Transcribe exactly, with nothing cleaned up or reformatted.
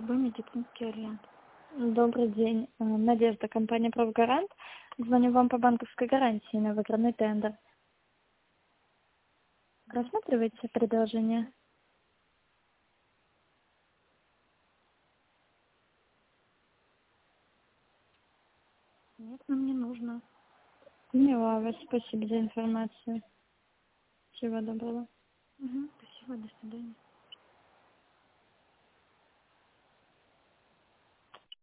Вы медицинский альянс. Добрый день. Э, Надежда, компания «Профгарант». Звоню вам по банковской гарантии на выигранный тендер. Рассматриваете предложение? Нет, нам не нужно. Поняла вас. Спасибо за информацию. Всего доброго. Угу. Спасибо, до свидания.